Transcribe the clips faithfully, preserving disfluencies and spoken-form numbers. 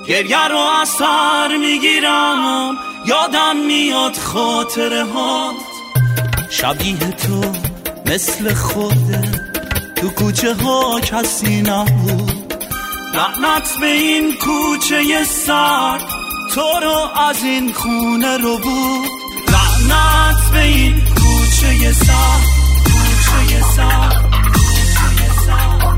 گریه رو از سر میگیرم، یادم میاد خاطره هات. شبیه تو مثل خوده تو کوچه ها کسی نبود. لعنت به این کوچه سر، تو رو از این خونه رو بود. لعنت به این کوچه سر، کوچه سر، کوچه سر.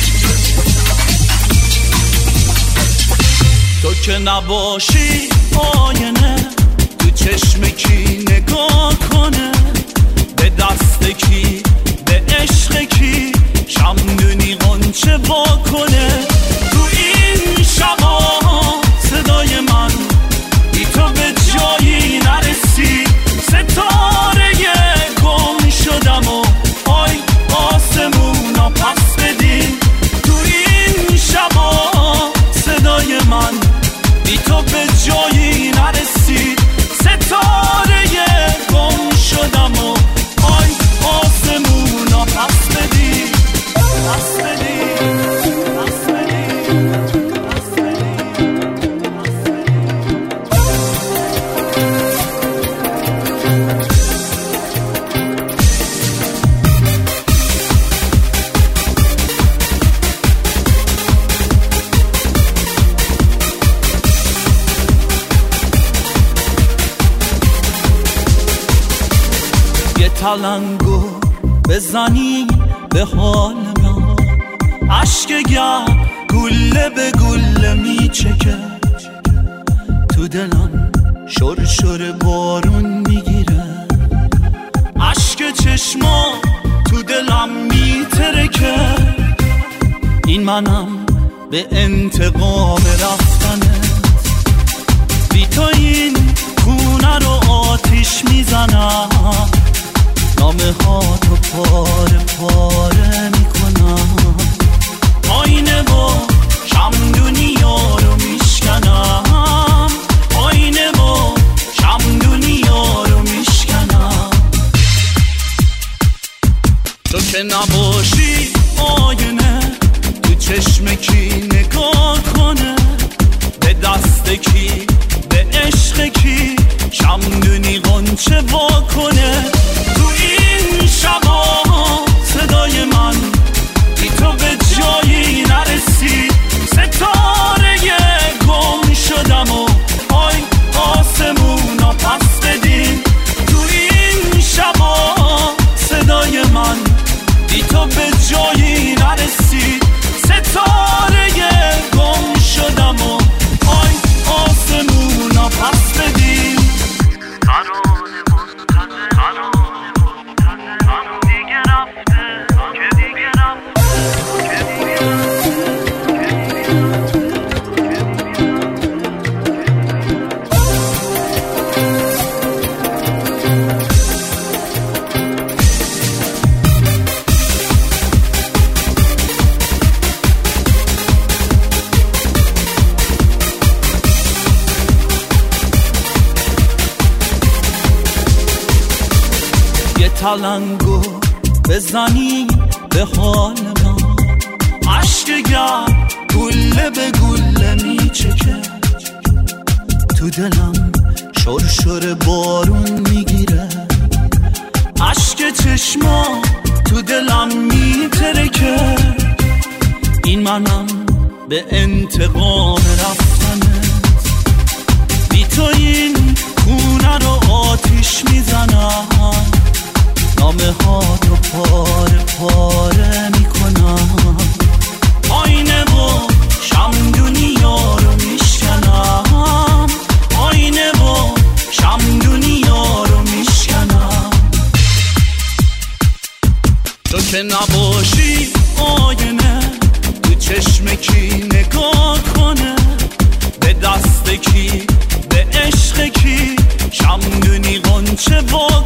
تو که نباشی آینه، تو چشم کی نگاه کنه؟ به دست کی، به عشق کی، شمدونی غنچه وا کنه؟ تو این شبا صدای من بی تو به جایی نرسید. ستاره گم شدم و آی آسمونا پس بدین. تو این شبا صدای من بی تو به جایی نرسید. ستاره گم شدم و آی آسمونا پس بدین، پس بدین، پس بدین، پس بدین، پس یه تلنگو بزنی به حال من، عشق گرم گله به گله میچکه. تو دلم شور شور بارون میگیره، عشق چشما تو دلم میترکه. این منم به انتقام رفتنت، بی تو این خونه رو آتیش میزنم. نامه ها تو پاره پاره میکنم، آینه و شمدونی ها رو میشکنم. آینه و شمدونی ها رو میشکنم. تو که نباشی آینه، تو چشم کی نگاه کنه؟ به دست کی، به عشق کی، شمدونی غنچه وا کنه؟ تو این شبا صدای من بی تو به جایی نرسید. ستاره گم شدم و آی آسمونا پس بدین. تو این شبا صدای من بی تو به جایی نرسید. ستاره گم شدم و آی آسمونا پس بدین. یه تلنگو بزنی به حال من، عشق گرم گله به گله میچکه. تو دلم شور شور بارون میگیره، عشق چشما تو دلم میترکه. این منم به انتقام رفتنت، بی تو این خونه رو آتیش میزنم. نامه ها رو پاره پاره میکنم، آینه و شمدونی ها رو میشکنم. آینه و شمدونی ها رو میشکنم. تو که نباشی آینه، تو چشم کی نگاه کنه؟ به دست کی، به عشق کی، شمدونی غنچه وا